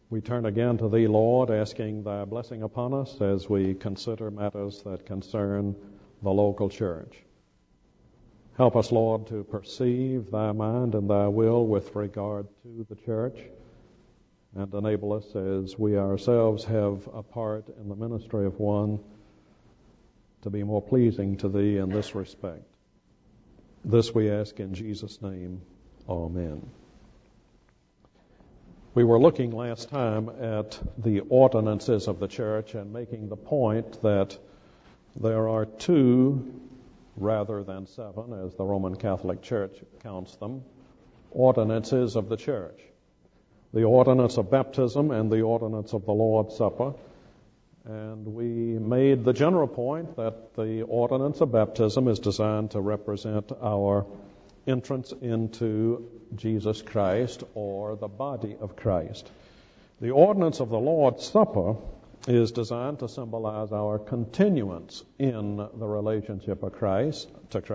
We turn again to Thee, Lord, asking Thy blessing upon us as we consider matters that concern the local church. Help us, Lord, to perceive Thy mind and Thy will with regard to the church, and enable us as we ourselves have a part in the ministry of one to be more pleasing to Thee in this respect. This we ask in Jesus' name. Amen. We were looking last time at the ordinances of the church and making the point that there are 2 rather than 7, as the Roman Catholic Church counts them, ordinances of the church. The ordinance of baptism and the ordinance of the Lord's Supper. And we made the general point that the ordinance of baptism is designed to represent our entrance into Jesus Christ, or the body of Christ. The ordinance of the Lord's Supper is designed to symbolize our continuance in the relationship of Christ,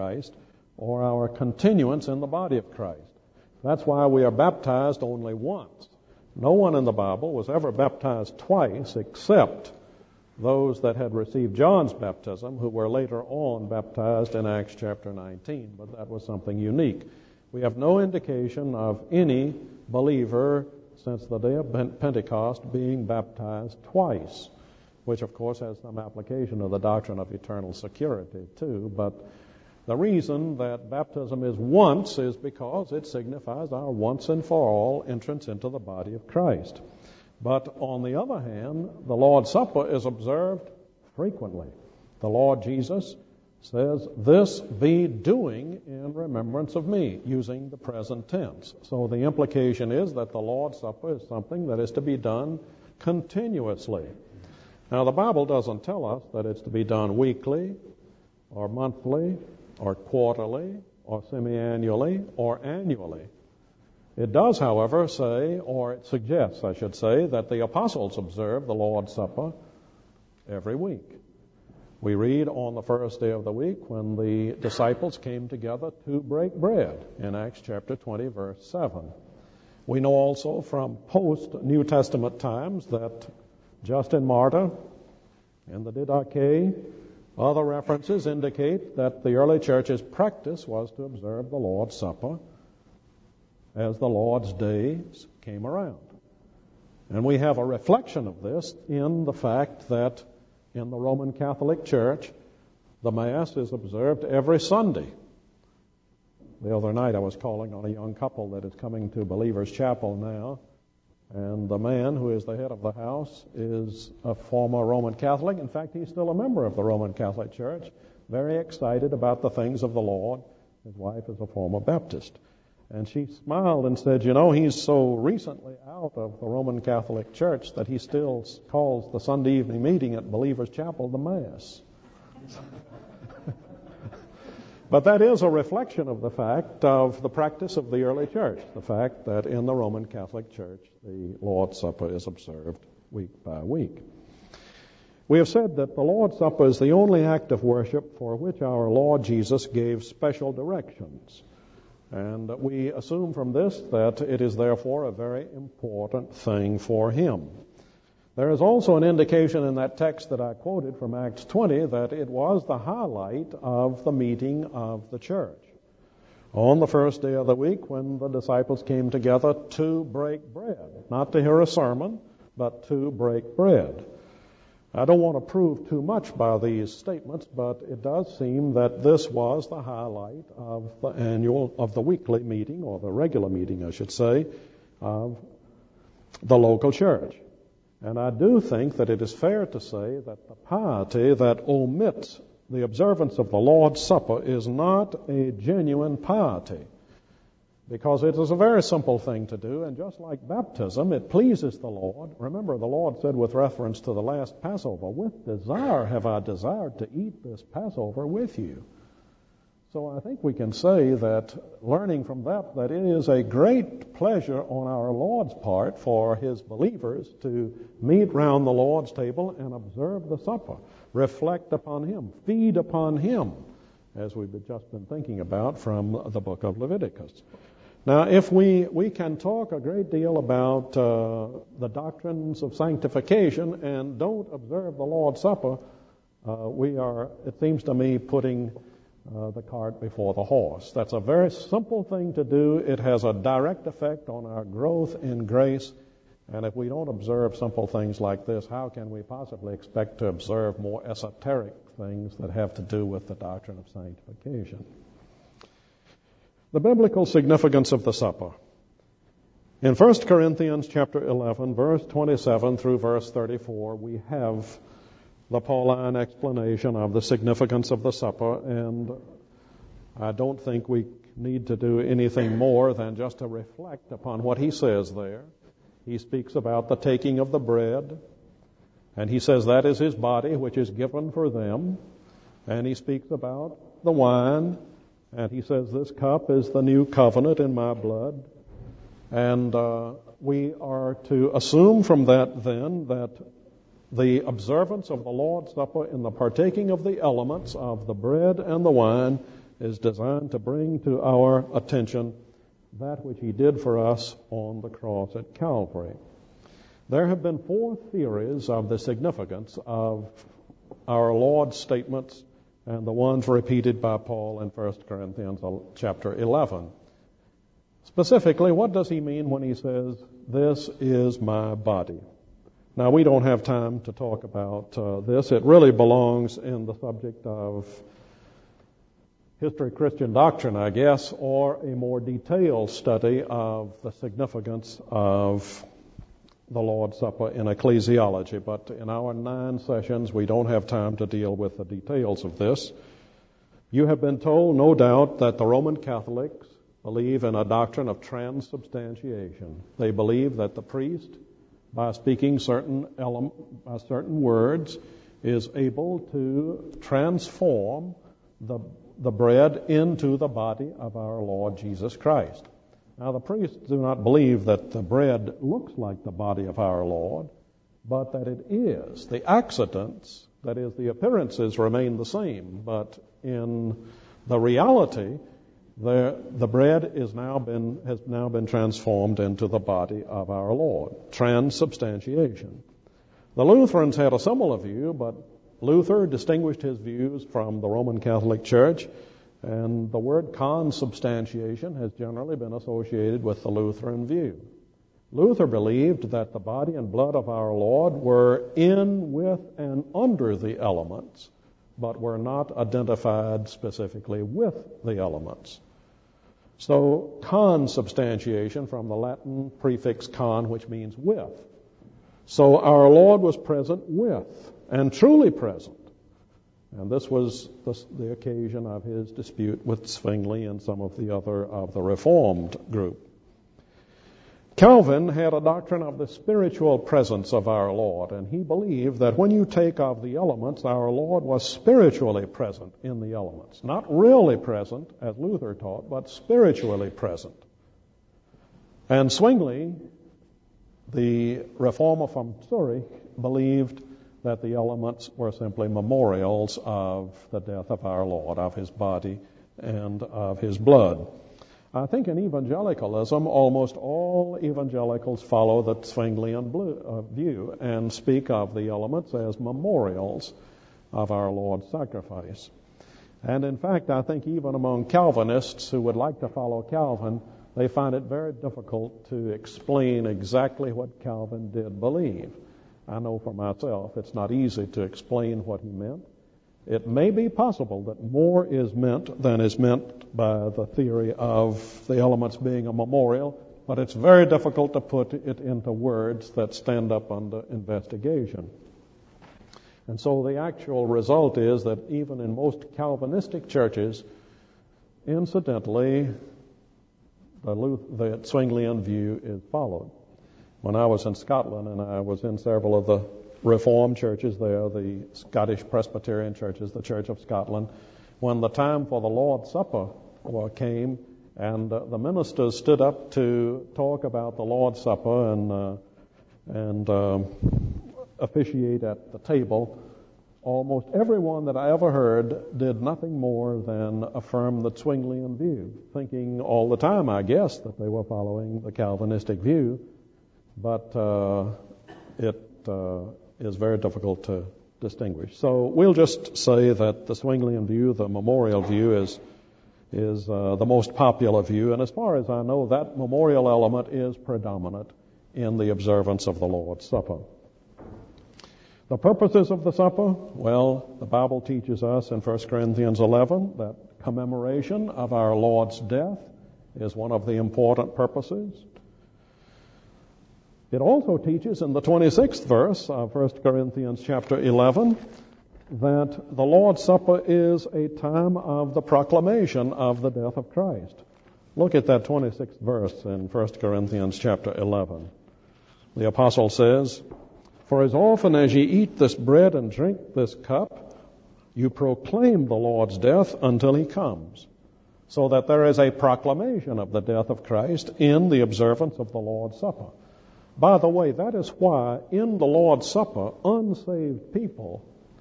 or our continuance in the body of Christ. That's why we are baptized only once. No one in the Bible was ever baptized twice except those that had received John's baptism, who were later on baptized in Acts chapter 19, but that was something unique. We have no indication of any believer since the day of Pentecost being baptized twice, which of course has some application of the doctrine of eternal security too, but the reason that baptism is once is because it signifies our once and for all entrance into the body of Christ. But on the other hand, the Lord's Supper is observed frequently. The Lord Jesus says, "This be doing in remembrance of me," using the present tense. So the implication is that the Lord's Supper is something that is to be done continuously. Now, the Bible doesn't tell us that it's to be done weekly or monthly or quarterly or semi-annually or annually. It does, however, say, or it suggests, I should say, that the apostles observed the Lord's Supper every week. We read on the first day of the week when the disciples came together to break bread in Acts chapter 20, verse 7. We know also from post-New Testament times that Justin Martyr and the Didache, other references indicate that the early church's practice was to observe the Lord's Supper as the Lord's days came around. And we have a reflection of this in the fact that in the Roman Catholic Church, the Mass is observed every Sunday. The other night I was calling on a young couple that is coming to Believer's Chapel now, and the man who is the head of the house is a former Roman Catholic. In fact, he's still a member of the Roman Catholic Church, very excited about the things of the Lord. His wife is a former Baptist. And she smiled and said, "You know, he's so recently out of the Roman Catholic Church that he still calls the Sunday evening meeting at Believer's Chapel the Mass." But that is a reflection of the fact of the practice of the early church, the fact that in the Roman Catholic Church the Lord's Supper is observed week by week. We have said that the Lord's Supper is the only act of worship for which our Lord Jesus gave special directions. And we assume from this that it is therefore a very important thing for Him. There is also an indication in that text that I quoted from Acts 20 that it was the highlight of the meeting of the church. On the first day of the week, when the disciples came together to break bread, not to hear a sermon, but to break bread. I don't want to prove too much by these statements, but it does seem that this was the highlight of the weekly meeting, or the regular meeting, I should say, of the local church. And I do think that it is fair to say that the piety that omits the observance of the Lord's Supper is not a genuine piety, because it is a very simple thing to do, and just like baptism, it pleases the Lord. Remember, the Lord said with reference to the last Passover, "With desire have I desired to eat this Passover with you." So I think we can say that, learning from that it is a great pleasure on our Lord's part for His believers to meet round the Lord's table and observe the supper, reflect upon Him, feed upon Him, as we've just been thinking about from the book of Leviticus. Now, if we can talk a great deal about the doctrines of sanctification and don't observe the Lord's Supper, we are, it seems to me, putting the cart before the horse. That's a very simple thing to do. It has a direct effect on our growth in grace. And if we don't observe simple things like this, how can we possibly expect to observe more esoteric things that have to do with the doctrine of sanctification? The biblical significance of the supper. In 1 Corinthians chapter 11, verse 27 through verse 34, we have the Pauline explanation of the significance of the supper, and I don't think we need to do anything more than just to reflect upon what he says there. He speaks about the taking of the bread, and he says that is his body, which is given for them. And he speaks about the wine, and he says this cup is the new covenant in my blood. And we are to assume from that then that the observance of the Lord's Supper in the partaking of the elements of the bread and the wine is designed to bring to our attention that which he did for us on the cross at Calvary. There have been 4 theories of the significance of our Lord's statements and the ones repeated by Paul in 1 Corinthians chapter 11. Specifically, what does he mean when he says, "This is my body"? Now, we don't have time to talk about this. It really belongs in the subject of history of Christian doctrine, I guess, or a more detailed study of the significance of the Lord's Supper in ecclesiology. But in our 9 sessions, we don't have time to deal with the details of this. You have been told, no doubt, that the Roman Catholics believe in a doctrine of transubstantiation. They believe that the priest, by speaking certain words, is able to transform the bread into the body of our Lord Jesus Christ. Now, the priests do not believe that the bread looks like the body of our Lord, but that it is. The accidents, that is, the appearances, remain the same, but in the reality, the bread has now been transformed into the body of our Lord. Transubstantiation. The Lutherans had a similar view, but Luther distinguished his views from the Roman Catholic Church, and the word consubstantiation has generally been associated with the Lutheran view. Luther believed that the body and blood of our Lord were in, with, and under the elements, but were not identified specifically with the elements. So, consubstantiation, from the Latin prefix con, which means with. So our Lord was present with, and truly present. And this was the occasion of his dispute with Zwingli and some of the other of the Reformed group. Calvin had a doctrine of the spiritual presence of our Lord, and he believed that when you take of the elements, our Lord was spiritually present in the elements. Not really present, as Luther taught, but spiritually present. And Zwingli, the reformer from Zurich, believed that the elements were simply memorials of the death of our Lord, of his body and of his blood. I think in evangelicalism, almost all evangelicals follow the Zwinglian view and speak of the elements as memorials of our Lord's sacrifice. And in fact, I think even among Calvinists who would like to follow Calvin, they find it very difficult to explain exactly what Calvin did believe. I know for myself it's not easy to explain what he meant. It may be possible that more is meant than is meant by the theory of the elements being a memorial, but it's very difficult to put it into words that stand up under investigation. And so the actual result is that even in most Calvinistic churches, incidentally, the Zwinglian view is followed. When I was in Scotland, and I was in several of the Reformed churches there, the Scottish Presbyterian churches, the Church of Scotland, when the time for the Lord's Supper came, and the ministers stood up to talk about the Lord's Supper and officiate at the table, almost everyone that I ever heard did nothing more than affirm the Zwinglian view, thinking all the time, I guess, that they were following the Calvinistic view, but it is very difficult to distinguish. So we'll just say that the Zwinglian view, the memorial view, is the most popular view, and as far as I know, that memorial element is predominant in the observance of the Lord's Supper. The purposes of the supper, well, the Bible teaches us in 1 Corinthians 11 that commemoration of our Lord's death is one of the important purposes. It also teaches in the 26th verse of 1 Corinthians chapter 11 that the Lord's Supper is a time of the proclamation of the death of Christ. Look at that 26th verse in 1 Corinthians chapter 11. The apostle says, "For as often as ye eat this bread and drink this cup, you proclaim the Lord's death until he comes." So that there is a proclamation of the death of Christ in the observance of the Lord's Supper. By the way, that is why in the Lord's Supper, unsaved people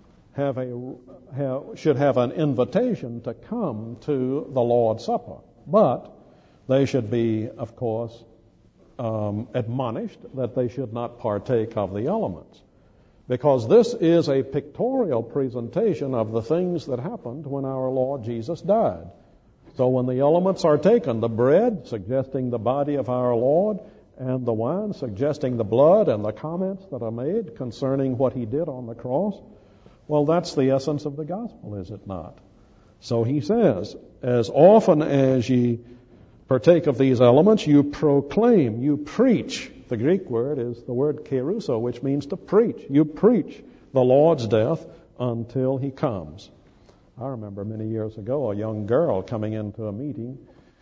should have an invitation to come to the Lord's Supper. But they should be, of course, admonished that they should not partake of the elements. Because this is a pictorial presentation of the things that happened when our Lord Jesus died. So when the elements are taken, the bread suggesting the body of our Lord, and the wine suggesting the blood, and the comments that are made concerning what he did on the cross, well, that's the essence of the gospel, is it not? So he says, as often as ye partake of these elements, you proclaim, you preach. The Greek word is the word keruso, which means to preach. You preach the Lord's death until he comes. I remember many years ago a young girl coming into a meeting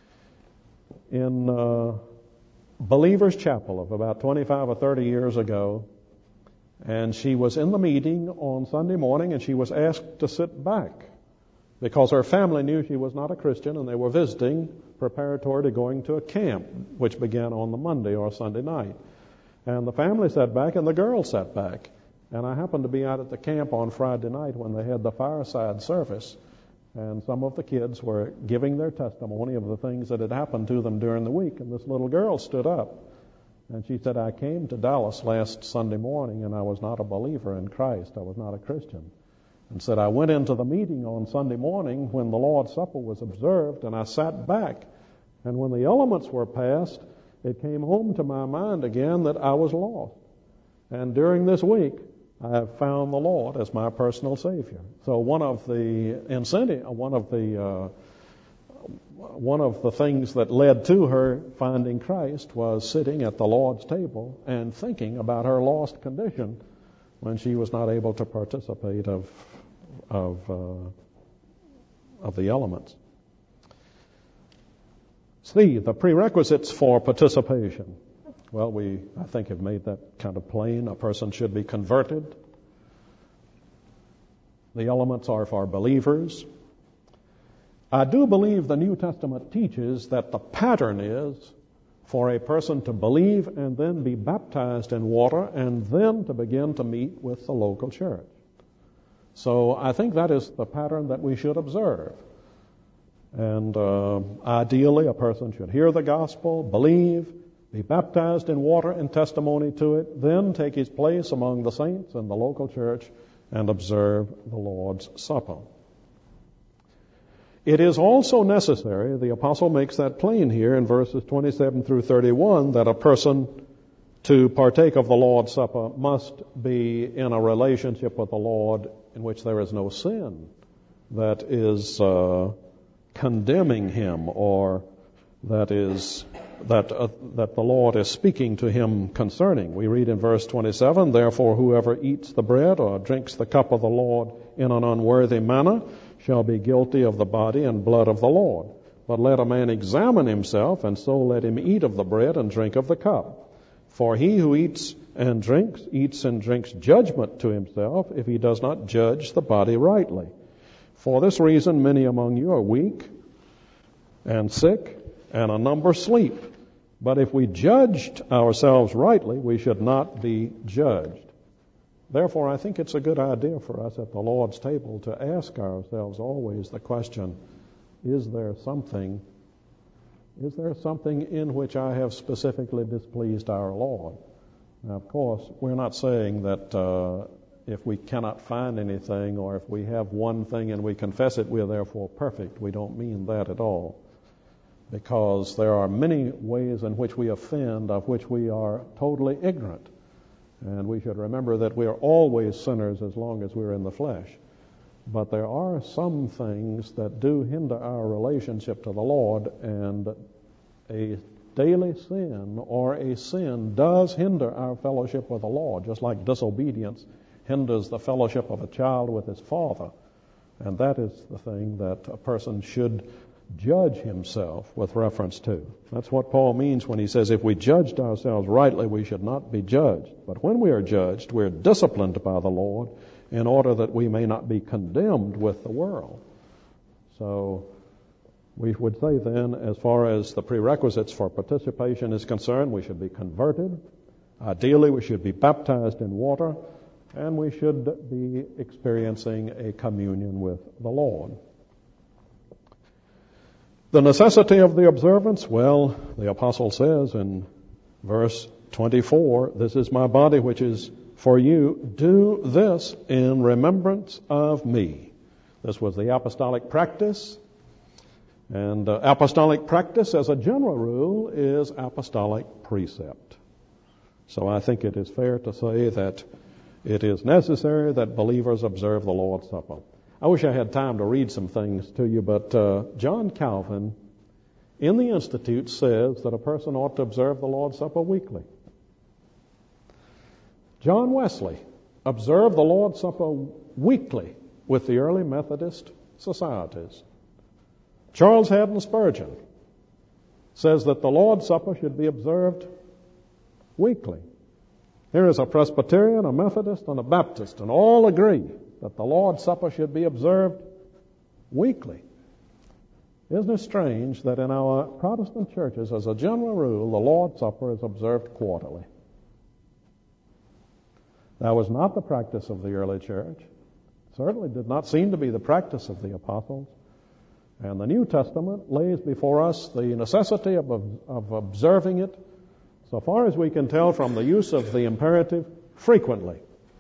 in Believer's Chapel of about 25 or 30 years ago, and she was in the meeting on Sunday morning, and she was asked to sit back because her family knew she was not a Christian, and they were visiting preparatory to going to a camp, which began on the Monday or Sunday night. And the family sat back, and the girl sat back. And I happened to be out at the camp on Friday night when they had the fireside service, and some of the kids were giving their testimony of the things that had happened to them during the week. And this little girl stood up, and she said, "I came to Dallas last Sunday morning, and I was not a believer in Christ. I was not a Christian." And said, "I went into the meeting on Sunday morning when the Lord's Supper was observed, and I sat back. And when the elements were passed, it came home to my mind again that I was lost. And during this week, I have found the Lord as my personal Savior." So one of the things that led to her finding Christ was sitting at the Lord's table and thinking about her lost condition when she was not able to participate of the elements. See, the prerequisites for participation. Well, I think, have made that kind of plain. A person should be converted. The elements are for believers. I do believe the New Testament teaches that the pattern is for a person to believe and then be baptized in water and then to begin to meet with the local church. So I think that is the pattern that we should observe. And ideally, a person should hear the gospel, believe, be baptized in water in testimony to it, then take his place among the saints in the local church and observe the Lord's Supper. It is also necessary, the apostle makes that plain here in verses 27 through 31, that a person to partake of the Lord's Supper must be in a relationship with the Lord in which there is no sin that is condemning him, or that the Lord is speaking to him concerning. We read in verse 27, "Therefore whoever eats the bread or drinks the cup of the Lord in an unworthy manner shall be guilty of the body and blood of the Lord. But let a man examine himself, and so let him eat of the bread and drink of the cup. For he who eats and drinks judgment to himself, if he does not judge the body rightly. For this reason many among you are weak and sick, and a number sleep. But if we judged ourselves rightly, we should not be judged." Therefore, I think it's a good idea for us at the Lord's table to ask ourselves always the question, is there something in which I have specifically displeased our Lord? Now, of course, we're not saying that if we cannot find anything, or if we have one thing and we confess it, we are therefore perfect. We don't mean that at all. Because there are many ways in which we offend, of which we are totally ignorant. And we should remember that we are always sinners as long as we're in the flesh. But there are some things that do hinder our relationship to the Lord, and a daily sin or a sin does hinder our fellowship with the Lord, just like disobedience hinders the fellowship of a child with his father. And that is the thing that a person should judge himself with reference to. That's what Paul means when he says, if we judged ourselves rightly, we should not be judged. But when we are judged, we're disciplined by the Lord in order that we may not be condemned with the world. So we would say then, as far as the prerequisites for participation is concerned, we should be converted. Ideally, we should be baptized in water, and we should be experiencing a communion with the Lord. The necessity of the observance, well, the apostle says in verse 24, this is my body which is for you. Do this in remembrance of me. This was the apostolic practice. And apostolic practice, as a general rule, is apostolic precept. So I think it is fair to say that it is necessary that believers observe the Lord's Supper. I wish I had time to read some things to you, but John Calvin in the Institute says that a person ought to observe the Lord's Supper weekly. John Wesley observed the Lord's Supper weekly with the early Methodist societies. Charles Haddon Spurgeon says that the Lord's Supper should be observed weekly. Here is a Presbyterian, a Methodist, and a Baptist, and all agree that the Lord's Supper should be observed weekly. Isn't it strange that in our Protestant churches, as a general rule, the Lord's Supper is observed quarterly? That was not the practice of the early church. Certainly did not seem to be the practice of the apostles. And the New Testament lays before us the necessity of observing it, so far as we can tell from the use of the imperative, frequently.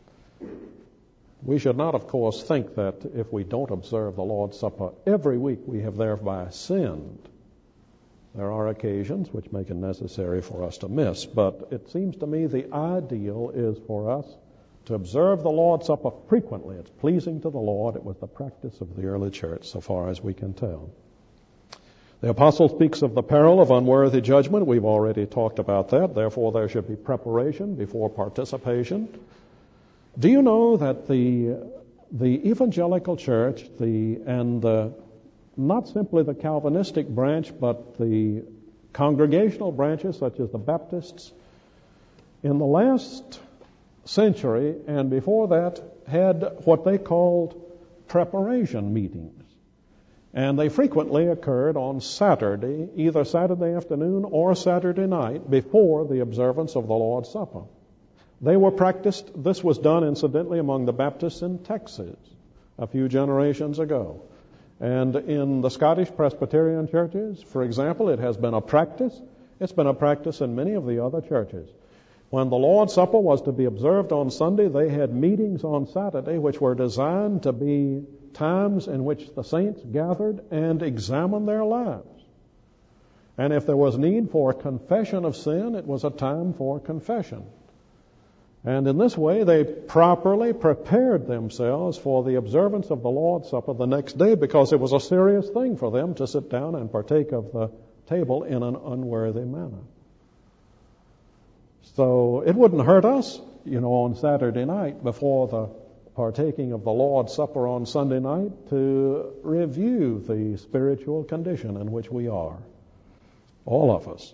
We should not, of course, think that if we don't observe the Lord's Supper every week, we have thereby sinned. There are occasions which make it necessary for us to miss, but it seems to me the ideal is for us to observe the Lord's Supper frequently. It's pleasing to the Lord. It was the practice of the early church, so far as we can tell. The apostle speaks of the peril of unworthy judgment. We've already talked about that. Therefore, there should be preparation before participation. Do you know that the evangelical church, not simply the Calvinistic branch, but the congregational branches, such as the Baptists, in the last century and before that, had what they called preparation meetings. And they frequently occurred on Saturday, either Saturday afternoon or Saturday night, before the observance of the Lord's Supper. They were practiced. This was done, incidentally, among the Baptists in Texas a few generations ago. And in the Scottish Presbyterian churches, for example, it has been a practice. It's been a practice in many of the other churches. When the Lord's Supper was to be observed on Sunday, they had meetings on Saturday which were designed to be times in which the saints gathered and examined their lives. And if there was need for confession of sin, it was a time for confession. And in this way, they properly prepared themselves for the observance of the Lord's Supper the next day, because it was a serious thing for them to sit down and partake of the table in an unworthy manner. So it wouldn't hurt us, on Saturday night before the partaking of the Lord's Supper on Sunday night to review the spiritual condition in which we are, all of us.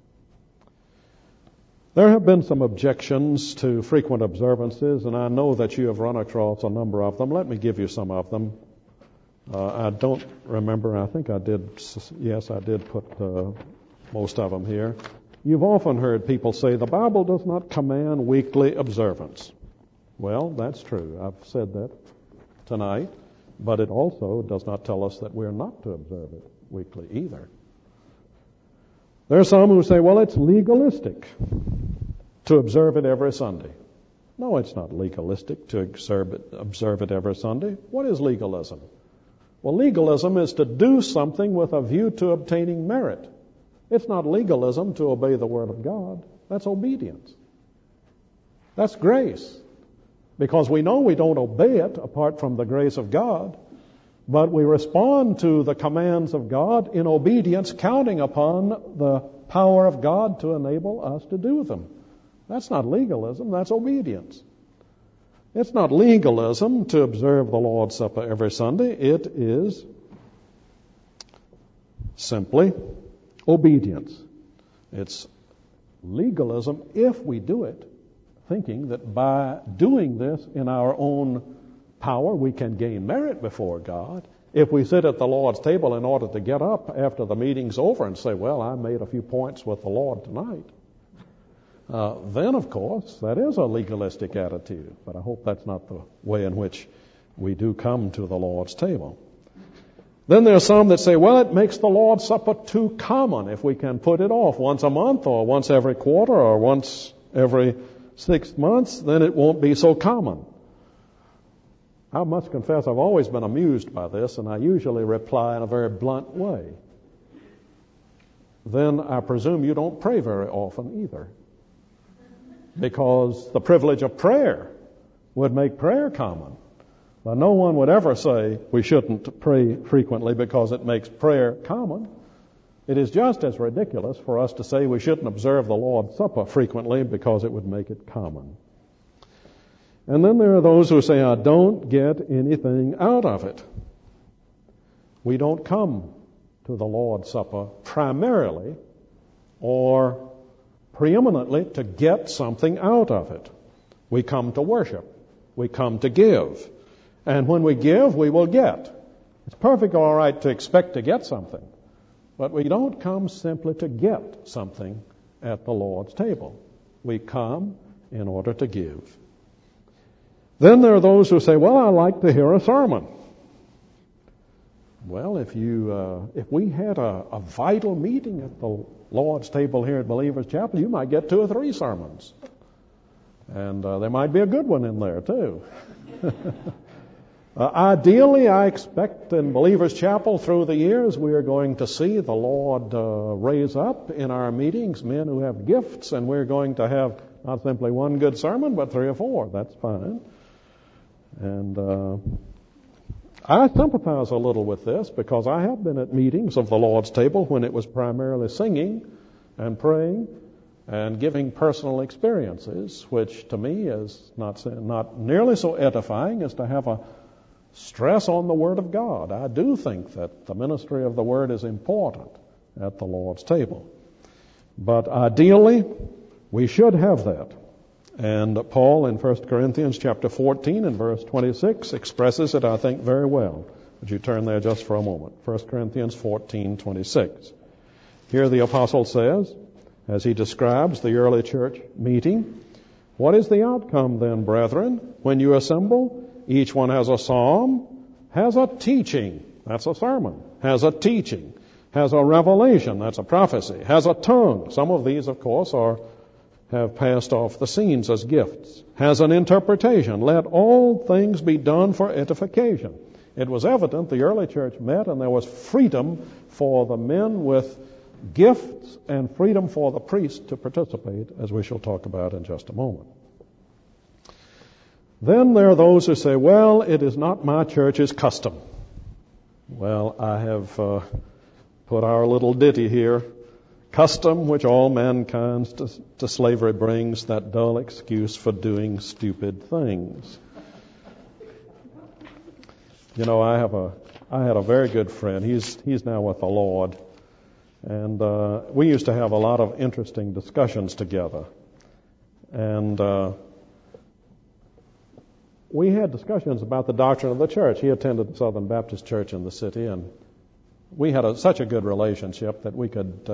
There have been some objections to frequent observances, and I know that you have run across a number of them. Let me give you some of them. I don't remember. I think I did. Yes, I did put most of them here. You've often heard people say the Bible does not command weekly observance. Well, that's true. I've said that tonight, but it also does not tell us that we're not to observe it weekly either. There are some who say, well, it's legalistic to observe it every Sunday. No, it's not legalistic to observe it every Sunday. What is legalism? Well, legalism is to do something with a view to obtaining merit. It's not legalism to obey the Word of God. That's obedience. That's grace. Because we know we don't obey it apart from the grace of God, but we respond to the commands of God in obedience, counting upon the power of God to enable us to do them. That's not legalism, that's obedience. It's not legalism to observe the Lord's Supper every Sunday. It is simply obedience. It's legalism if we do it thinking that by doing this in our own power we can gain merit before God. If we sit at the Lord's table in order to get up after the meeting's over and say, well, I made a few points with the Lord tonight, then, of course, that is a legalistic attitude. But I hope that's not the way in which we do come to the Lord's table. Then there are some that say, well, it makes the Lord's Supper too common if we can put it off once a month or once every quarter or once every 6 months, then it won't be so common. I must confess I've always been amused by this, and I usually reply in a very blunt way. Then I presume you don't pray very often either, because the privilege of prayer would make prayer common. But no one would ever say we shouldn't pray frequently because it makes prayer common. It is just as ridiculous for us to say we shouldn't observe the Lord's Supper frequently because it would make it common. And then there are those who say, I don't get anything out of it. We don't come to the Lord's Supper primarily or preeminently to get something out of it. We come to worship. We come to give. And when we give, we will get. It's perfectly all right to expect to get something. But we don't come simply to get something at the Lord's table. We come in order to give. Then there are those who say, well, I like to hear a sermon. Well, if we had a vital meeting at the Lord's table here at Believers Chapel, you might get 2 or 3 sermons. And there might be a good one in there, too. Ideally, I expect in Believers Chapel through the years we are going to see the Lord raise up in our meetings men who have gifts, and we're going to have not simply one good sermon, but 3 or 4. That's fine. And I sympathize a little with this because I have been at meetings of the Lord's table when it was primarily singing and praying and giving personal experiences, which to me is not nearly so edifying as to have a stress on the Word of God. I do think that the ministry of the Word is important at the Lord's table. But ideally, we should have that. And Paul in 1 Corinthians chapter 14 and verse 26 expresses it, I think, very well. Would you turn there just for a moment? 1 Corinthians 14:26. Here the apostle says, as he describes the early church meeting, what is the outcome then, brethren, when you assemble? Each one has a psalm, has a teaching, that's a sermon, has a teaching, has a revelation, that's a prophecy, has a tongue. Some of these, of course, have passed off the scenes as gifts, has an interpretation. Let all things be done for edification. It was evident the early church met and there was freedom for the men with gifts and freedom for the priest to participate, as we shall talk about in just a moment. Then there are those who say, well, it is not my church's custom. Well, I have put our little ditty here. Custom which all mankind to slavery brings, that dull excuse for doing stupid things. You know, I had a very good friend. He's now with the Lord. And we used to have a lot of interesting discussions together. And we had discussions about the doctrine of the church. He attended the Southern Baptist Church in the city, and we had such a good relationship that we could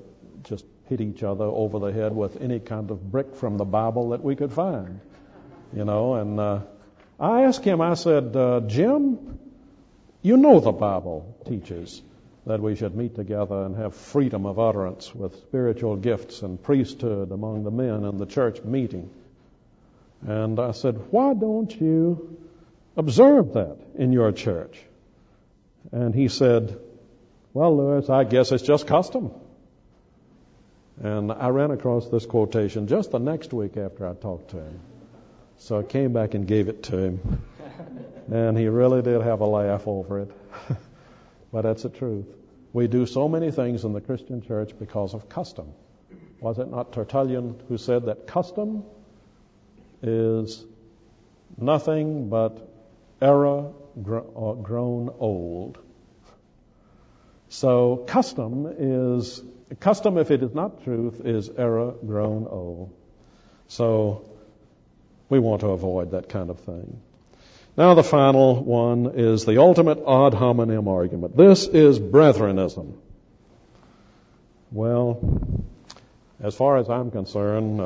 just hit each other over the head with any kind of brick from the Bible that we could find. And I asked him, I said, Jim, you know the Bible teaches that we should meet together and have freedom of utterance with spiritual gifts and priesthood among the men in the church meeting. And I said, why don't you observe that in your church? And he said, well, Lewis, I guess it's just custom. And I ran across this quotation just the next week after I talked to him. So I came back and gave it to him. And he really did have a laugh over it. But that's the truth. We do so many things in the Christian church because of custom. Was it not Tertullian who said that custom is nothing but error grown old? So custom, if it is not truth, is error grown old. So we want to avoid that kind of thing. Now the final one is the ultimate ad hominem argument. This is brethrenism. Well, as far as I'm concerned,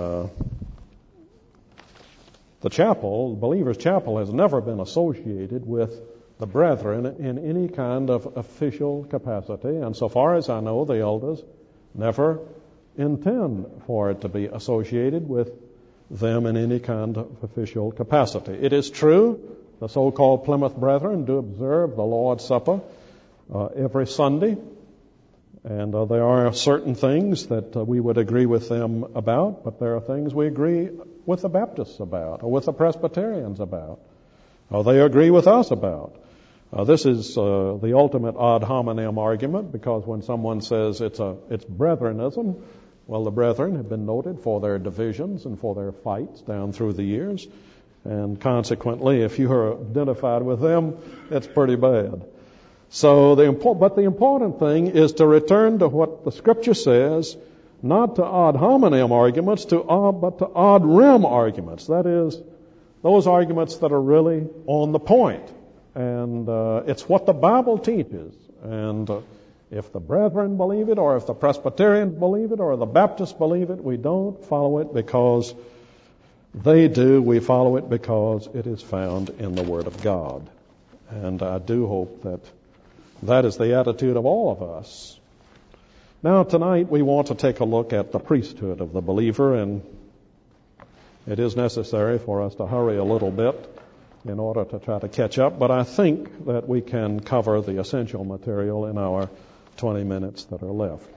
the chapel, the believer's chapel, has never been associated with the brethren in any kind of official capacity. And so far as I know, the elders never intend for it to be associated with them in any kind of official capacity. It is true, the so-called Plymouth Brethren do observe the Lord's Supper every Sunday, and there are certain things that we would agree with them about, but there are things we agree with the Baptists about, or with the Presbyterians about, or they agree with us about. This is the ultimate ad hominem argument, because when someone says it's brethrenism, well, the brethren have been noted for their divisions and for their fights down through the years. And consequently, if you are identified with them, it's pretty bad. So the important thing is to return to what the Scripture says, not to ad hominem arguments, but to ad rem arguments. That is, those arguments that are really on the point. And it's what the Bible teaches. And if the brethren believe it, or if the Presbyterians believe it, or the Baptists believe it, we don't follow it because they do. We follow it because it is found in the Word of God. And I do hope that is the attitude of all of us. Now, tonight we want to take a look at the priesthood of the believer, and it is necessary for us to hurry a little bit in order to try to catch up, but I think that we can cover the essential material in our 20 minutes that are left.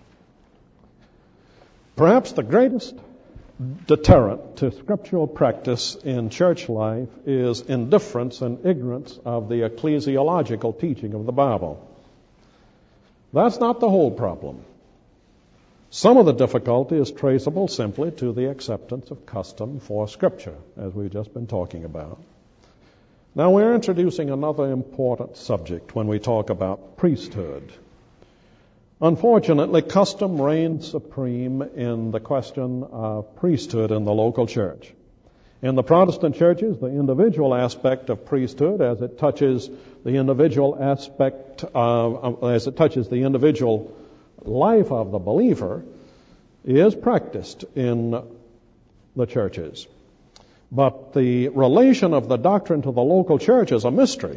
Perhaps the greatest deterrent to scriptural practice in church life is indifference and ignorance of the ecclesiological teaching of the Bible. That's not the whole problem. Some of the difficulty is traceable simply to the acceptance of custom for Scripture, as we've just been talking about. Now, we're introducing another important subject when we talk about priesthood. Unfortunately, custom reigns supreme in the question of priesthood in the local church. In the Protestant churches, the individual aspect of priesthood, as it touches the individual life of the believer, is practiced in the churches. But the relation of the doctrine to the local church is a mystery.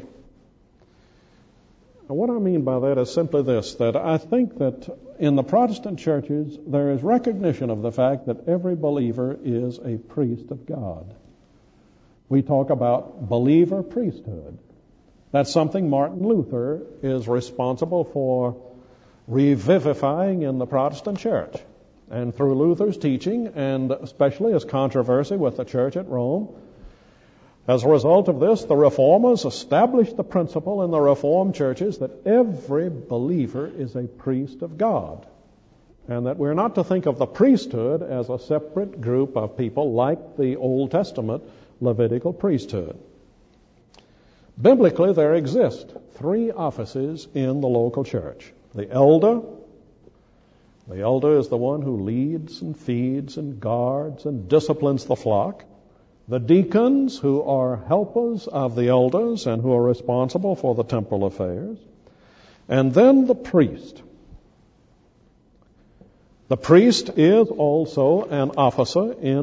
And what I mean by that is simply this, that I think that in the Protestant churches there is recognition of the fact that every believer is a priest of God. We talk about believer priesthood. That's something Martin Luther is responsible for revivifying in the Protestant church. And through Luther's teaching, and especially his controversy with the church at Rome, as a result of this, the Reformers established the principle in the Reformed churches that every believer is a priest of God, and that we're not to think of the priesthood as a separate group of people like the Old Testament Levitical priesthood. Biblically, there exist 3 offices in the local church. The elder is the one who leads and feeds and guards and disciplines the flock. The deacons, who are helpers of the elders and who are responsible for the temple affairs. And then the priest. The priest is also an officer in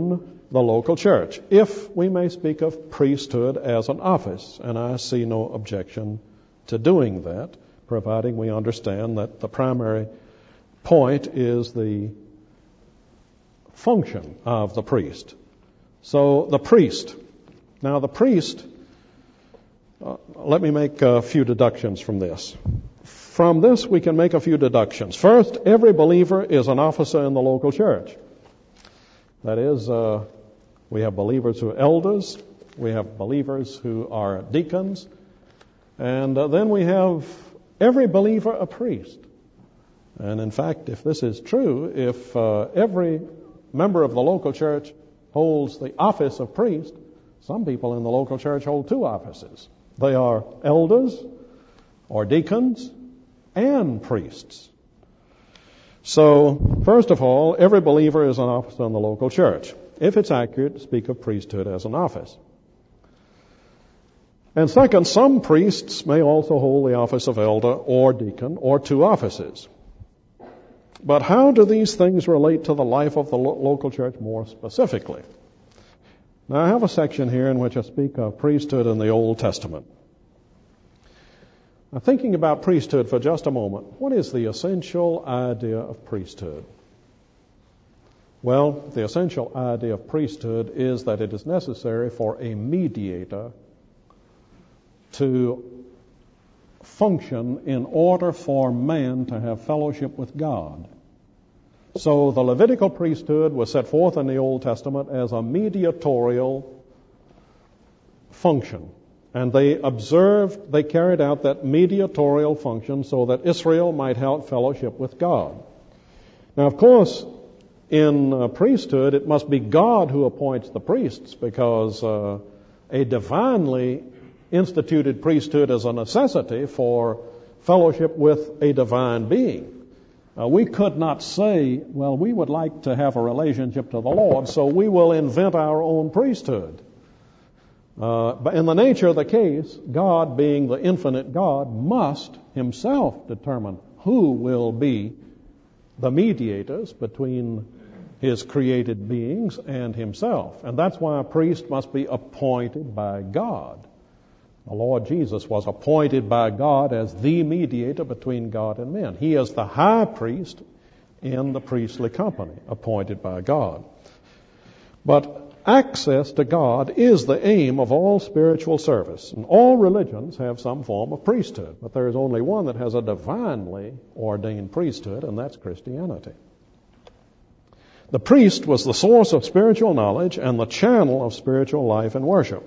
the local church, if we may speak of priesthood as an office. And I see no objection to doing that, providing we understand that the primary point is the function of the priest. So the priest. Now the priest, let me make a few deductions from this. From this we can make a few deductions. First, every believer is an officer in the local church. That is, we have believers who are elders, we have believers who are deacons, and then we have every believer a priest. And in fact, if this is true, if every member of the local church holds the office of priest, some people in the local church hold two offices. They are elders or deacons and priests. So, first of all, every believer is an officer in the local church. If it's accurate to speak of priesthood as an office. And second, some priests may also hold the office of elder or deacon or two offices. But how do these things relate to the life of the local church more specifically? Now, I have a section here in which I speak of priesthood in the Old Testament. Now, thinking about priesthood for just a moment, what is the essential idea of priesthood? Well, the essential idea of priesthood is that it is necessary for a mediator to function in order for man to have fellowship with God. So the Levitical priesthood was set forth in the Old Testament as a mediatorial function. And they carried out that mediatorial function so that Israel might have fellowship with God. Now, of course, in priesthood, it must be God who appoints the priests, because a divinely instituted priesthood is a necessity for fellowship with a divine being. We could not say, well, we would like to have a relationship to the Lord, so we will invent our own priesthood. But in the nature of the case, God, being the infinite God, must himself determine who will be the mediators between his created beings and himself. And that's why a priest must be appointed by God. The Lord Jesus was appointed by God as the mediator between God and men. He is the high priest in the priestly company, appointed by God. But access to God is the aim of all spiritual service. And all religions have some form of priesthood, but there is only one that has a divinely ordained priesthood, and that's Christianity. The priest was the source of spiritual knowledge and the channel of spiritual life and worship.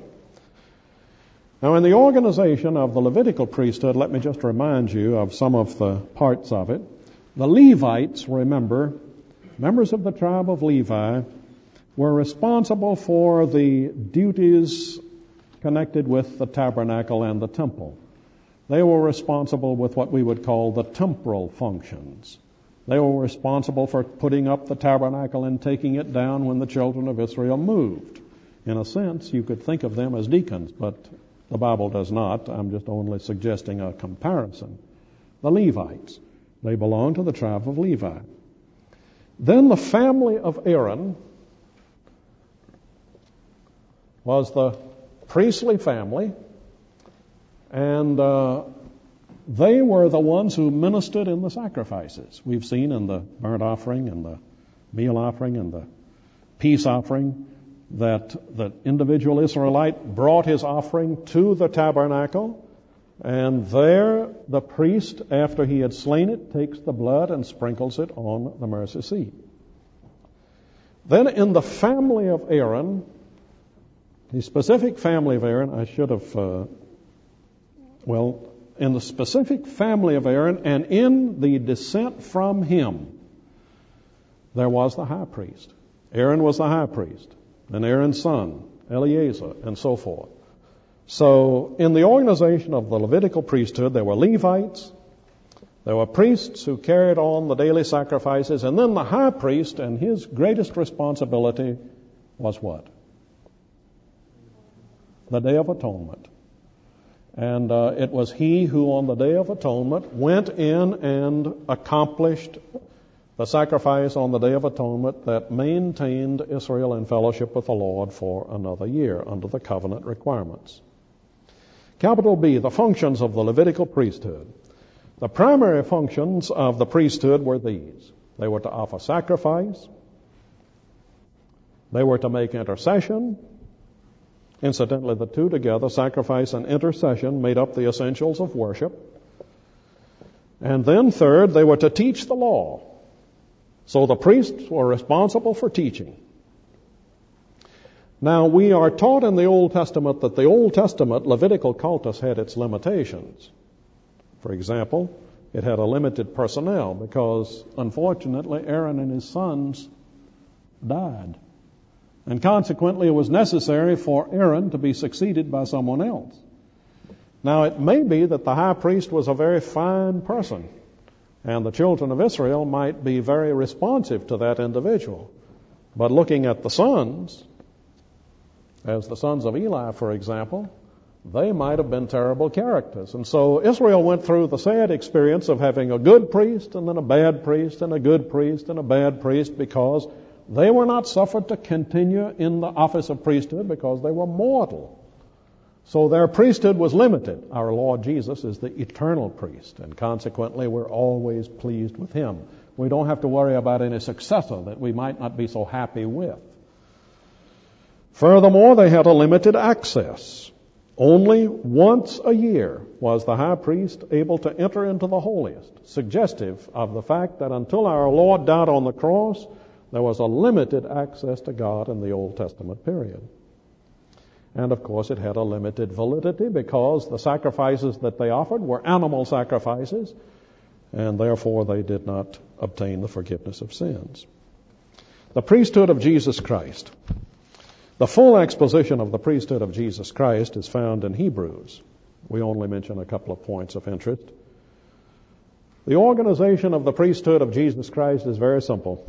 Now, in the organization of the Levitical priesthood, let me just remind you of some of the parts of it. The Levites, remember, members of the tribe of Levi, were responsible for the duties connected with the tabernacle and the temple. They were responsible with what we would call the temporal functions. They were responsible for putting up the tabernacle and taking it down when the children of Israel moved. In a sense, you could think of them as deacons, but the Bible does not. I'm just only suggesting a comparison. The Levites, they belong to the tribe of Levi. Then the family of Aaron was the priestly family, and they were the ones who ministered in the sacrifices. We've seen in the burnt offering and the meal offering and the peace offering that the individual Israelite brought his offering to the tabernacle, and there the priest, after he had slain it, takes the blood and sprinkles it on the mercy seat. Then in the family of Aaron, the specific family of Aaron, in the specific family of Aaron and in the descent from him, there was the high priest. Aaron was the high priest, and Aaron's son, Eleazar, and so forth. So in the organization of the Levitical priesthood, there were Levites, there were priests who carried on the daily sacrifices, and then the high priest, and his greatest responsibility was what? The Day of Atonement. And it was he who on the Day of Atonement went in and accomplished the sacrifice on the Day of Atonement that maintained Israel in fellowship with the Lord for another year under the covenant requirements. Capital B, the functions of the Levitical priesthood. The primary functions of the priesthood were these. They were to offer sacrifice. They were to make intercession. Incidentally, the two together, sacrifice and intercession, made up the essentials of worship. And then third, they were to teach the law. So the priests were responsible for teaching. Now, we are taught in the Old Testament that the Old Testament Levitical cultus had its limitations. For example, it had a limited personnel because, unfortunately, Aaron and his sons died. And consequently, it was necessary for Aaron to be succeeded by someone else. Now, it may be that the high priest was a very fine person, and the children of Israel might be very responsive to that individual. But looking at the sons, as the sons of Eli, for example, they might have been terrible characters. And so Israel went through the sad experience of having a good priest and then a bad priest and a good priest and a bad priest because they were not suffered to continue in the office of priesthood because they were mortal. So their priesthood was limited. Our Lord Jesus is the eternal priest, and consequently we're always pleased with him. We don't have to worry about any successor that we might not be so happy with. Furthermore, they had a limited access. Only once a year was the high priest able to enter into the holiest, suggestive of the fact that until our Lord died on the cross, there was a limited access to God in the Old Testament period. And of course it had a limited validity because the sacrifices that they offered were animal sacrifices, and therefore they did not obtain the forgiveness of sins. The priesthood of Jesus Christ. The full exposition of the priesthood of Jesus Christ is found in Hebrews. We only mention a couple of points of interest. The organization of the priesthood of Jesus Christ is very simple.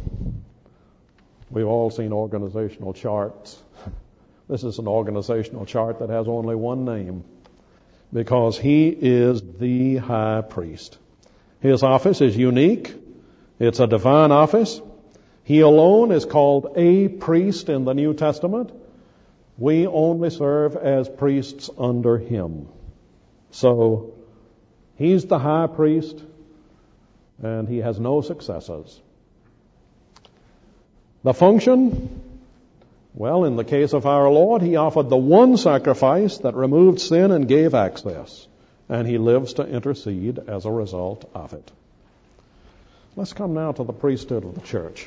We've all seen organizational charts. This is an organizational chart that has only one name because he is the high priest. His office is unique. It's a divine office. He alone is called a priest in the New Testament. We only serve as priests under him. So he's the high priest and he has no successors. The function, well, in the case of our Lord, he offered the one sacrifice that removed sin and gave access, and he lives to intercede as a result of it. Let's come now to the priesthood of the church.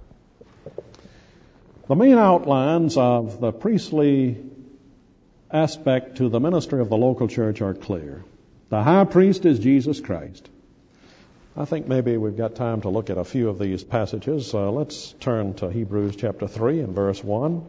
The main outlines of the priestly aspect to the ministry of the local church are clear. The high priest is Jesus Christ. I think maybe we've got time to look at a few of these passages. Let's turn to Hebrews chapter 3 and verse 1.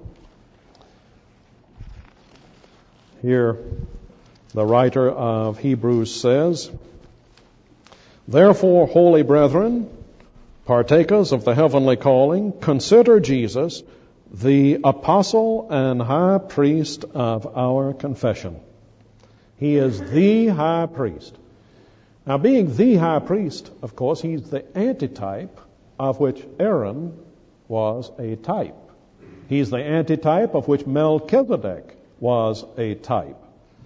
Here, the writer of Hebrews says, "Therefore, holy brethren, partakers of the heavenly calling, consider Jesus, the apostle and high priest of our confession." He is the high priest. Now, being the high priest, of course, he's the antitype of which Aaron was a type. He's the antitype of which Melchizedek was a type.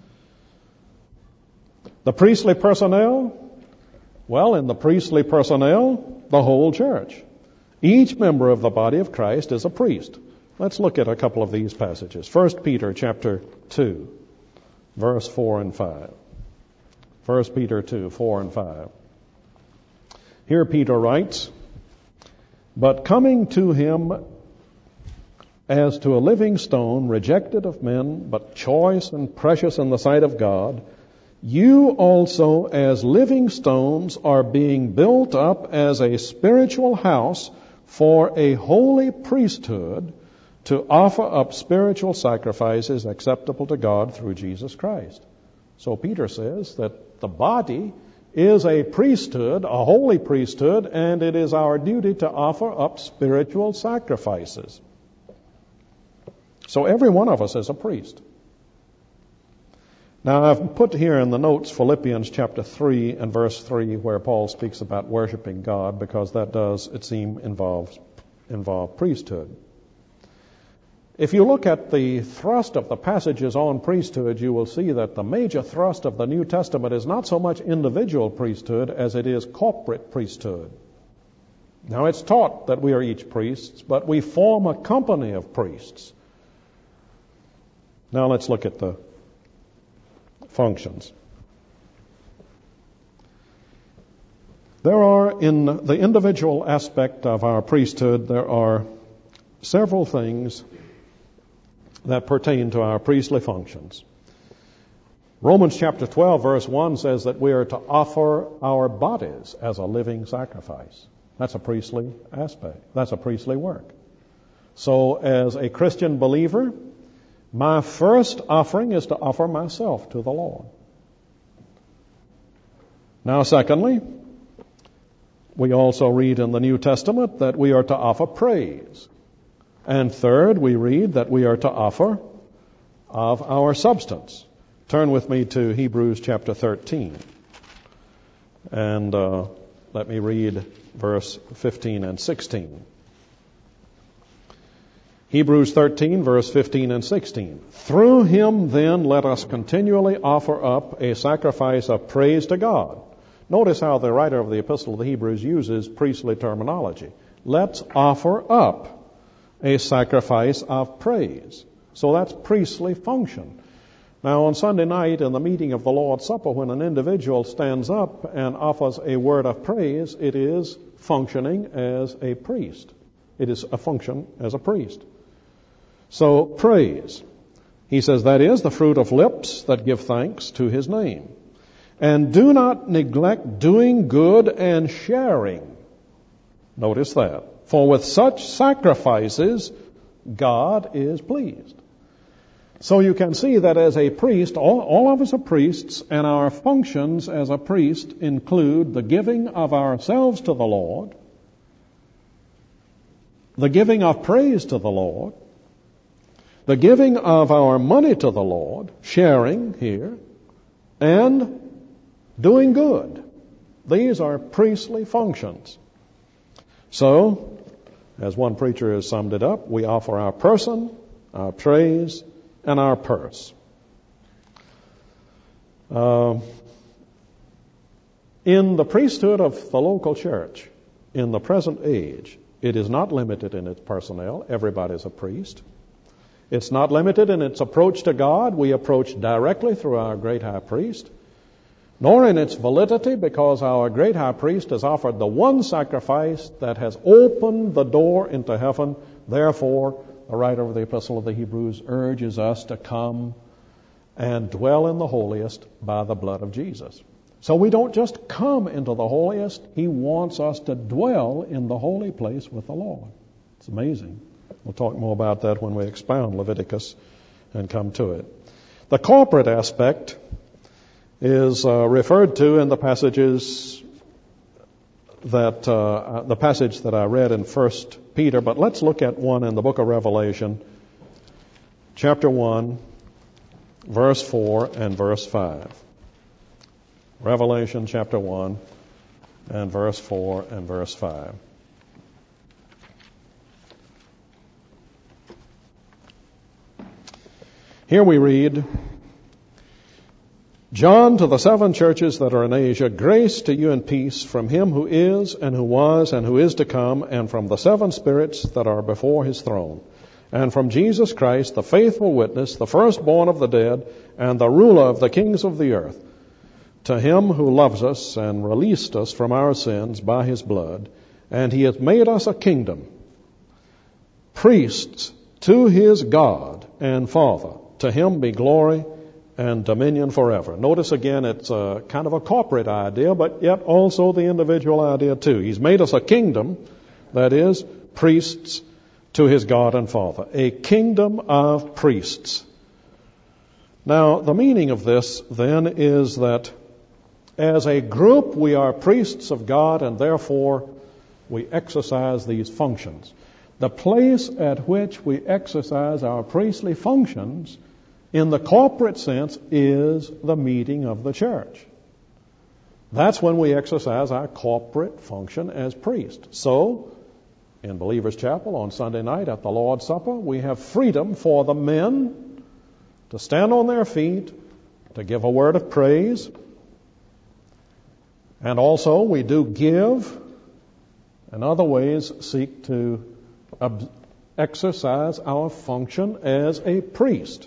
The priestly personnel, well, in the priestly personnel, the whole church. Each member of the body of Christ is a priest. Let's look at a couple of these passages. 1 Peter chapter 2, verse 4 and 5. 1 Peter 2, 4 and 5. Here Peter writes, "But coming to him as to a living stone, rejected of men, but choice and precious in the sight of God, you also as living stones are being built up as a spiritual house for a holy priesthood to offer up spiritual sacrifices acceptable to God through Jesus Christ." So Peter says that the body is a priesthood, a holy priesthood, and it is our duty to offer up spiritual sacrifices. So every one of us is a priest. Now, I've put here in the notes Philippians chapter 3 and verse 3, where Paul speaks about worshiping God, because that does, it seems, involve priesthood. If you look at the thrust of the passages on priesthood, you will see that the major thrust of the New Testament is not so much individual priesthood as it is corporate priesthood. Now, it's taught that we are each priests, but we form a company of priests. Now, let's look at the functions. There are, in the individual aspect of our priesthood, there are several things that pertain to our priestly functions. Romans chapter 12, verse 1 says that we are to offer our bodies as a living sacrifice. That's a priestly aspect. That's a priestly work. So, as a Christian believer, my first offering is to offer myself to the Lord. Now, secondly, we also read in the New Testament that we are to offer praise. And third, we read that we are to offer of our substance. Turn with me to Hebrews chapter 13. And let me read verse 15 and 16. Hebrews 13, verse 15 and 16. Through him, then, let us continually offer up a sacrifice of praise to God. Notice how the writer of the Epistle of the Hebrews uses priestly terminology. Let's offer up a sacrifice of praise. So that's priestly function. Now, on Sunday night in the meeting of the Lord's Supper, when an individual stands up and offers a word of praise, it is functioning as a priest. It is a function as a priest. So, praise. He says that is the fruit of lips that give thanks to his name. And do not neglect doing good and sharing. Notice that. For with such sacrifices, God is pleased. So you can see that as a priest, all of us are priests, and our functions as a priest include the giving of ourselves to the Lord, the giving of praise to the Lord, the giving of our money to the Lord, sharing here, and doing good. These are priestly functions. So, as one preacher has summed it up, we offer our person, our praise, and our purse. In the priesthood of the local church, in the present age, it is not limited in its personnel. Everybody's a priest. It's not limited in its approach to God. We approach directly through our great high priest. Nor in its validity, because our great high priest has offered the one sacrifice that has opened the door into heaven. Therefore, the writer of the Epistle of the Hebrews urges us to come and dwell in the holiest by the blood of Jesus. So we don't just come into the holiest. He wants us to dwell in the holy place with the Lord. It's amazing. We'll talk more about that when we expound Leviticus and come to it. The corporate aspect is referred to in the passages that the passage that I read in 1 Peter, but let's look at one in the book of Revelation, chapter 1, verse 4 and verse 5. Revelation chapter 1 and verse 4 and verse 5. Here we read, John, to the 7 churches that are in Asia, grace to you and peace from him who is and who was and who is to come, and from the 7 spirits that are before his throne, and from Jesus Christ, the faithful witness, the firstborn of the dead, and the ruler of the kings of the earth, to him who loves us and released us from our sins by his blood, and he has made us a kingdom, priests to his God and Father. To him be glory and dominion forever. Notice again, it's a kind of a corporate idea, but yet also the individual idea too. He's made us a kingdom, that is, priests to his God and Father. A kingdom of priests. Now, the meaning of this then is that as a group we are priests of God, and therefore we exercise these functions. The place at which we exercise our priestly functions in the corporate sense, is the meeting of the church. That's when we exercise our corporate function as priests. So, in Believers' Chapel on Sunday night at the Lord's Supper, we have freedom for the men to stand on their feet, to give a word of praise. And also we do give, in other ways seek to exercise our function as a priest.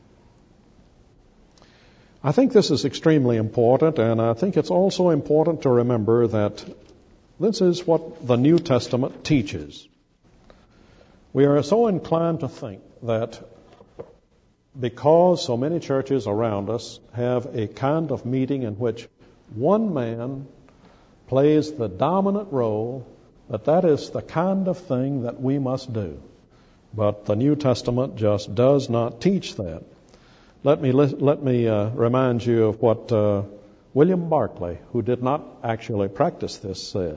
I think this is extremely important, and I think it's also important to remember that this is what the New Testament teaches. We are so inclined to think that because so many churches around us have a kind of meeting in which one man plays the dominant role, that is the kind of thing that we must do. But the New Testament just does not teach that. Let me remind you of what William Barclay, who did not actually practice this, said.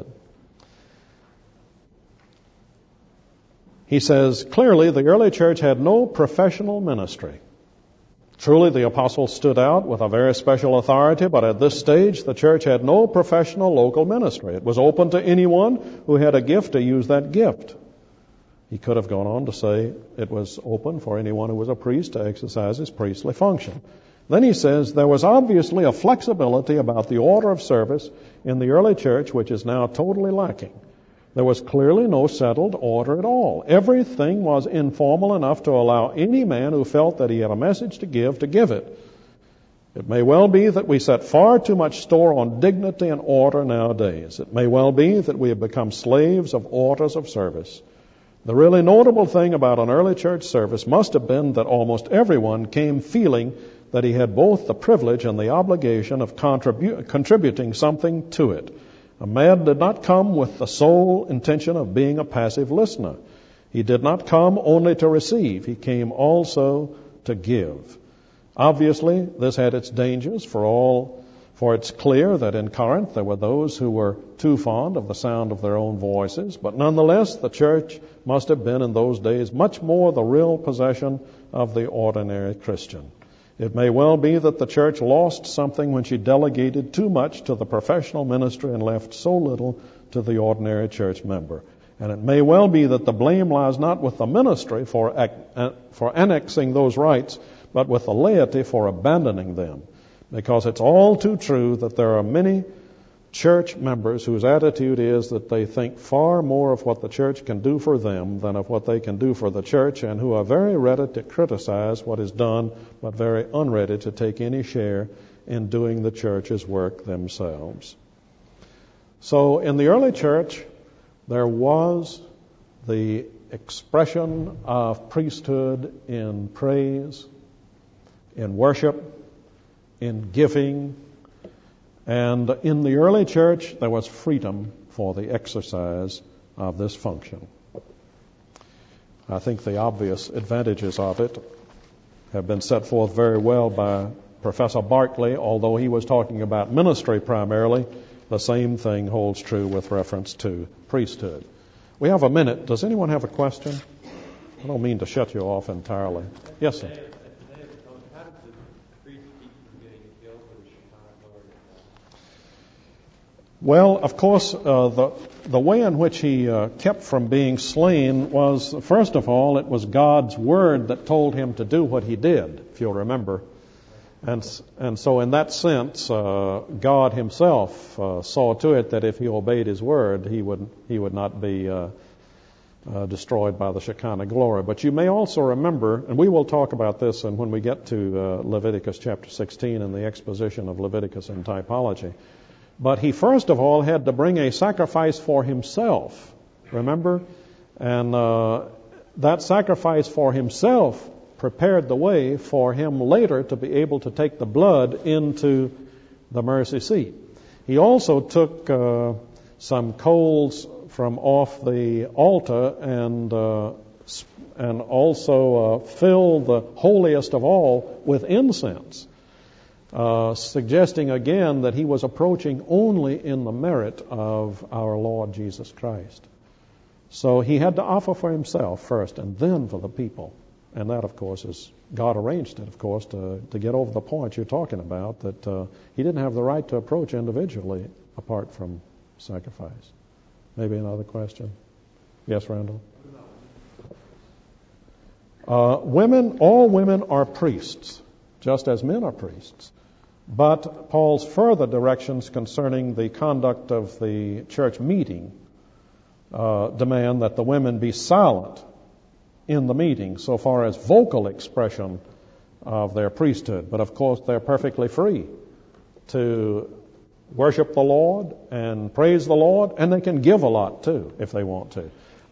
He says, clearly the early church had no professional ministry. Truly the apostles stood out with a very special authority, but at this stage the church had no professional local ministry. It was open to anyone who had a gift to use that gift. He could have gone on to say it was open for anyone who was a priest to exercise his priestly function. Then he says there was obviously a flexibility about the order of service in the early church which is now totally lacking. There was clearly no settled order at all. Everything was informal enough to allow any man who felt that he had a message to give it. It may well be that we set far too much store on dignity and order nowadays. It may well be that we have become slaves of orders of service. The really notable thing about an early church service must have been that almost everyone came feeling that he had both the privilege and the obligation of contributing something to it. A man did not come with the sole intention of being a passive listener. He did not come only to receive. He came also to give. Obviously, this had its dangers, for it's clear that in Corinth there were those who were too fond of the sound of their own voices, but nonetheless the church must have been in those days much more the real possession of the ordinary Christian. It may well be that the church lost something when she delegated too much to the professional ministry and left so little to the ordinary church member. And it may well be that the blame lies not with the ministry for annexing those rights, but with the laity for abandoning them. Because it's all too true that there are many church members whose attitude is that they think far more of what the church can do for them than of what they can do for the church, and who are very ready to criticize what is done, but very unready to take any share in doing the church's work themselves. So in the early church, there was the expression of priesthood in praise, in worship, in giving, and in the early church there was freedom for the exercise of this function. I think the obvious advantages of it have been set forth very well by Professor Barclay. Although he was talking about ministry primarily, the same thing holds true with reference to priesthood. We have a minute. Does anyone have a question? I don't mean to shut you off entirely. Yes, sir. Well, of course, the way in which he kept from being slain was, first of all, it was God's word that told him to do what he did, if you'll remember. And so in that sense, God himself saw to it that if he obeyed his word, he would not be destroyed by the Shekinah glory. But you may also remember, and we will talk about this and when we get to Leviticus chapter 16 and the exposition of Leviticus in typology. But he first of all had to bring a sacrifice for himself, remember? And that sacrifice for himself prepared the way for him later to be able to take the blood into the mercy seat. He also took some coals from off the altar and also filled the holiest of all with incense. Suggesting again that he was approaching only in the merit of our Lord Jesus Christ. So he had to offer for himself first and then for the people. And that, of course, is God arranged it, of course, to get over the point you're talking about, that he didn't have the right to approach individually apart from sacrifice. Maybe another question? Yes, Randall? All women are priests, just as men are priests. But Paul's further directions concerning the conduct of the church meeting demand that the women be silent in the meeting so far as vocal expression of their priesthood. But of course, they're perfectly free to worship the Lord and praise the Lord, and they can give a lot too if they want to.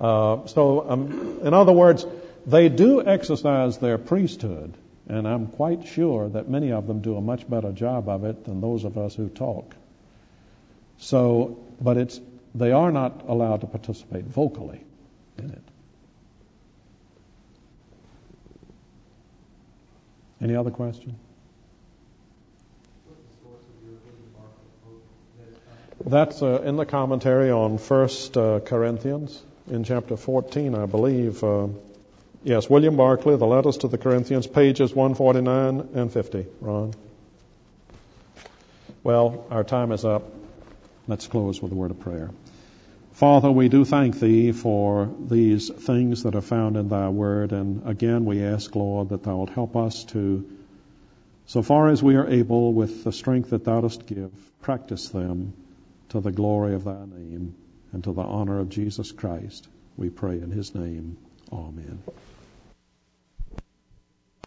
In other words, they do exercise their priesthood, and I'm quite sure that many of them do a much better job of it than those of us who talk. But they are not allowed to participate vocally in it. Any other question? That's in the commentary on 1 Corinthians in chapter 14, I believe. Yes, William Barclay, the letters to the Corinthians, pages 149 and 50. Ron? Well, our time is up. Let's close with a word of prayer. Father, we do thank Thee for these things that are found in Thy Word, and again we ask, Lord, that Thou wilt help us to, so far as we are able, with the strength that Thou dost give, practice them to the glory of Thy name and to the honor of Jesus Christ. We pray in His name. Amen.